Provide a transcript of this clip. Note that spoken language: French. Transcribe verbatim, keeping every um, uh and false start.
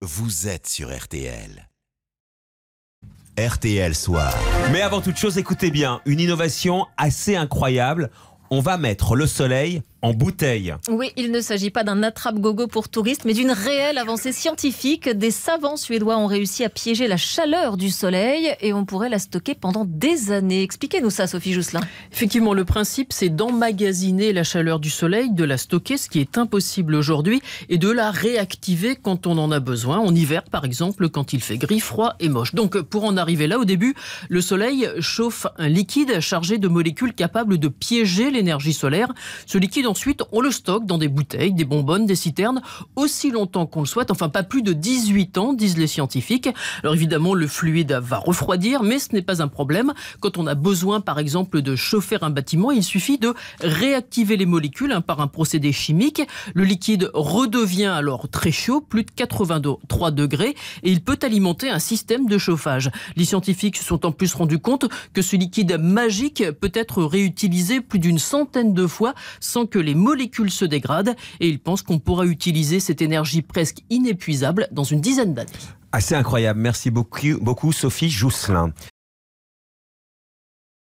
vous êtes sur R T L. R T L Soir. Mais avant toute chose, écoutez bien, une innovation assez incroyable. On va mettre le soleil en bouteille. Oui, il ne s'agit pas d'un attrape-gogo pour touristes, mais d'une réelle avancée scientifique. Des savants suédois ont réussi à piéger la chaleur du soleil et on pourrait la stocker pendant des années. Expliquez-nous ça, Sophie Jousselin. Effectivement, le principe, c'est d'emmagasiner la chaleur du soleil, de la stocker, ce qui est impossible aujourd'hui, et de la réactiver quand on en a besoin, en hiver par exemple, quand il fait gris, froid et moche. Donc pour en arriver là, au début, le soleil chauffe un liquide chargé de molécules capables de piéger l'énergie solaire. Ce liquide, ensuite, on le stocke dans des bouteilles, des bonbonnes, des citernes, aussi longtemps qu'on le souhaite, enfin pas plus de dix-huit ans, disent les scientifiques. Alors évidemment, le fluide va refroidir, mais ce n'est pas un problème. Quand on a besoin, par exemple, de chauffer un bâtiment, il suffit de réactiver les molécules hein, par un procédé chimique. Le liquide redevient alors très chaud, plus de quatre-vingt-trois degrés, et il peut alimenter un système de chauffage. Les scientifiques se sont en plus rendus compte que ce liquide magique peut être réutilisé plus d'une centaine de fois sans que les molécules se dégradent, et ils pensent qu'on pourra utiliser cette énergie presque inépuisable dans une dizaine d'années. Assez incroyable. Merci beaucoup, beaucoup Sophie Jousselin.